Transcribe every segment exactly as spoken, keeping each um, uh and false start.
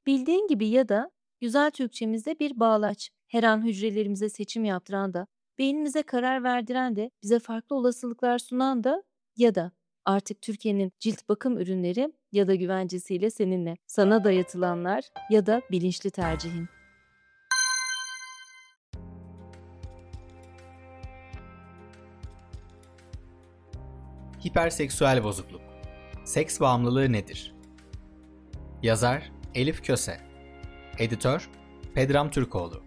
Bildiğin gibi ya da güzel Türkçemizde bir bağlaç. Her an hücrelerimize seçim yaptıran da, beynimize karar verdiren de, bize farklı olasılıklar sunan da ya da artık Türkiye'nin cilt bakım ürünleri ya da güvencesiyle seninle. Sana dayatılanlar ya da bilinçli tercihin. Hiperseksüel bozukluk. Seks bağımlılığı nedir? Yazar Elif Köse. Editör Pedram Türkoğlu.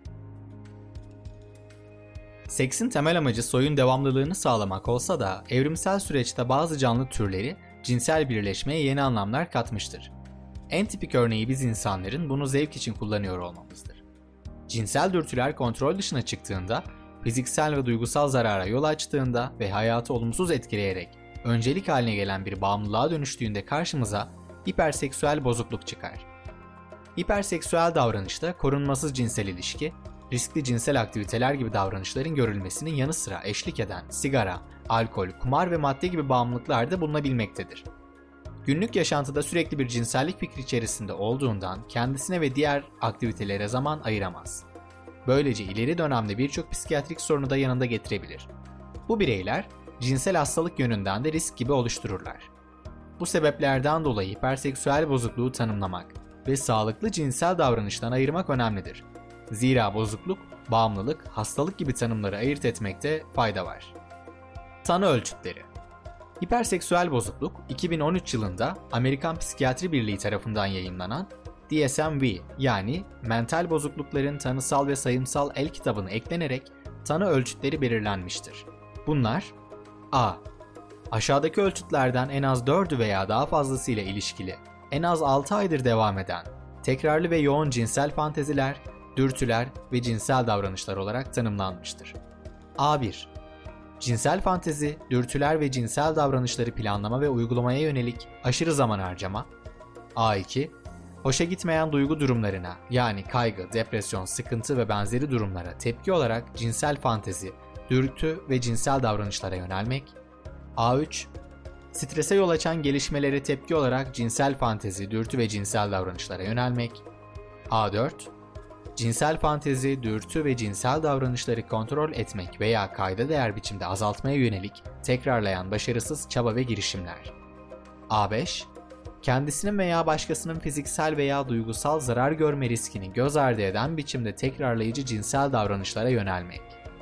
Seksin temel amacı soyun devamlılığını sağlamak olsa da evrimsel süreçte bazı canlı türleri cinsel birleşmeye yeni anlamlar katmıştır. En tipik örneği biz insanların bunu zevk için kullanıyor olmamızdır. Cinsel dürtüler kontrol dışına çıktığında, fiziksel ve duygusal zarara yol açtığında ve hayatı olumsuz etkileyerek öncelik haline gelen bir bağımlılığa dönüştüğünde karşımıza hiperseksüel bozukluk çıkar. Hiperseksüel davranışta korunmasız cinsel ilişki, riskli cinsel aktiviteler gibi davranışların görülmesinin yanı sıra eşlik eden sigara, alkol, kumar ve madde gibi bağımlılıklar da bulunabilmektedir. Günlük yaşantıda sürekli bir cinsellik fikri içerisinde olduğundan kendisine ve diğer aktivitelere zaman ayıramaz. Böylece ileri dönemde birçok psikiyatrik sorunu da yanında getirebilir. Bu bireyler cinsel hastalık yönünden de risk gibi oluştururlar. Bu sebeplerden dolayı hiperseksüel bozukluğu tanımlamak ve sağlıklı cinsel davranıştan ayırmak önemlidir. Zira bozukluk, bağımlılık, hastalık gibi tanımları ayırt etmekte fayda var. Tanı ölçütleri. Hiperseksüel bozukluk, iki bin on üç yılında Amerikan Psikiyatri Birliği tarafından yayımlanan D S M V yani Mental Bozuklukların Tanısal ve Sayımsal El kitabına eklenerek tanı ölçütleri belirlenmiştir. Bunlar: A. Aşağıdaki ölçütlerden en az dördü veya daha fazlasıyla ilişkili, en az altı aydır devam eden, tekrarlı ve yoğun cinsel fanteziler, dürtüler ve cinsel davranışlar olarak tanımlanmıştır. A bir. Cinsel fantezi, dürtüler ve cinsel davranışları planlama ve uygulamaya yönelik aşırı zaman harcama. A iki. Hoşa gitmeyen duygu durumlarına yani kaygı, depresyon, sıkıntı ve benzeri durumlara tepki olarak cinsel fantezi, dürtü ve cinsel davranışlara yönelmek. A üç. Strese yol açan gelişmelere tepki olarak cinsel fantezi, dürtü ve cinsel davranışlara yönelmek. A dört. Cinsel fantezi, dürtü ve cinsel davranışları kontrol etmek veya kayda değer biçimde azaltmaya yönelik tekrarlayan başarısız çaba ve girişimler. A beş. Kendisinin veya başkasının fiziksel veya duygusal zarar görme riskini göz ardı eden biçimde tekrarlayıcı cinsel davranışlara yönelmek.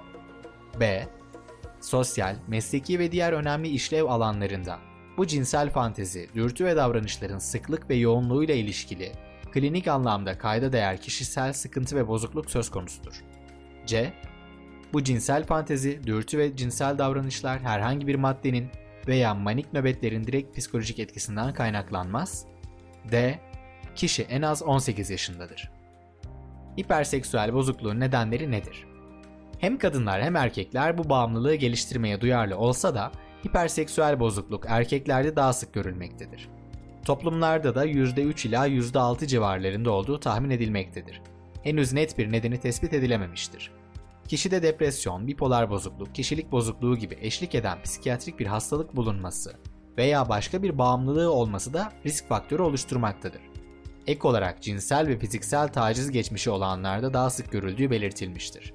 B. Sosyal, mesleki ve diğer önemli işlev alanlarında bu cinsel fantezi, dürtü ve davranışların sıklık ve yoğunluğuyla ilişkili klinik anlamda kayda değer kişisel sıkıntı ve bozukluk söz konusudur. C. Bu cinsel fantezi, dürtü ve cinsel davranışlar herhangi bir maddenin veya manik nöbetlerin direkt psikolojik etkisinden kaynaklanmaz. D. Kişi en az on sekiz yaşındadır. Hiperseksüel bozukluğun nedenleri nedir? Hem kadınlar hem erkekler bu bağımlılığı geliştirmeye duyarlı olsa da hiperseksüel bozukluk erkeklerde daha sık görülmektedir. Toplumlarda da yüzde üç ila yüzde altı civarlarında olduğu tahmin edilmektedir. Henüz net bir nedeni tespit edilememiştir. Kişide depresyon, bipolar bozukluk, kişilik bozukluğu gibi eşlik eden psikiyatrik bir hastalık bulunması veya başka bir bağımlılığı olması da risk faktörü oluşturmaktadır. Ek olarak cinsel ve fiziksel taciz geçmişi olanlarda daha sık görüldüğü belirtilmiştir.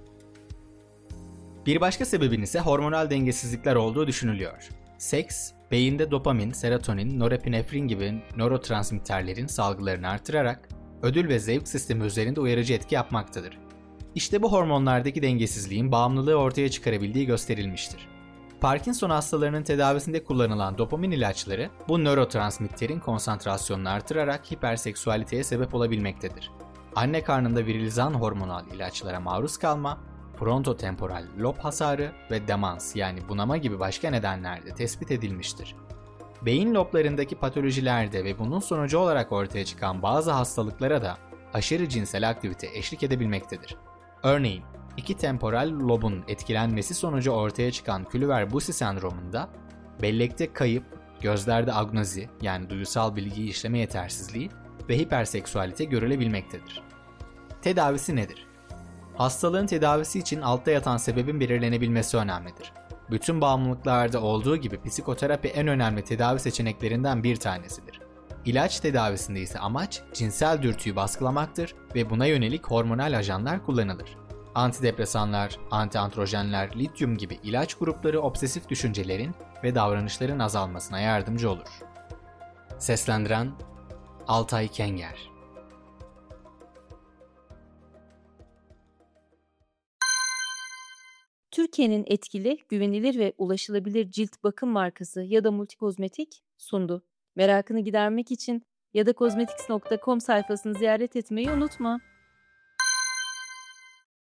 Bir başka sebebin ise hormonal dengesizlikler olduğu düşünülüyor. Seks, beyinde dopamin, serotonin, norepinefrin gibi nörotransmitterlerin salgılarını artırarak ödül ve zevk sistemi üzerinde uyarıcı etki yapmaktadır. İşte bu hormonlardaki dengesizliğin bağımlılığı ortaya çıkarabildiği gösterilmiştir. Parkinson hastalarının tedavisinde kullanılan dopamin ilaçları bu nörotransmitterin konsantrasyonunu artırarak hiperseksüaliteye sebep olabilmektedir. Anne karnında virilizan hormonal ilaçlara maruz kalma, frontotemporal lob hasarı ve demans yani bunama gibi başka nedenlerde tespit edilmiştir. Beyin loblarındaki patolojilerde ve bunun sonucu olarak ortaya çıkan bazı hastalıklara da aşırı cinsel aktivite eşlik edebilmektedir. Örneğin, iki temporal lobun etkilenmesi sonucu ortaya çıkan Kluver-Bucy sendromunda bellekte kayıp, gözlerde agnozi yani duysal bilgi işleme yetersizliği ve hiperseksüalite görülebilmektedir. Tedavisi nedir? Hastalığın tedavisi için altta yatan sebebin belirlenebilmesi önemlidir. Bütün bağımlılıklarda olduğu gibi psikoterapi en önemli tedavi seçeneklerinden bir tanesidir. İlaç tedavisinde ise amaç cinsel dürtüyü baskılamaktır ve buna yönelik hormonal ajanlar kullanılır. Antidepresanlar, antiandrojenler, lityum gibi ilaç grupları obsesif düşüncelerin ve davranışların azalmasına yardımcı olur. Seslendiren Altay Kenger. Türkiye'nin etkili, güvenilir ve ulaşılabilir cilt bakım markası ya da Multikozmetik sundu. Merakını gidermek için ya da kozmetiks nokta com sayfasını ziyaret etmeyi unutma.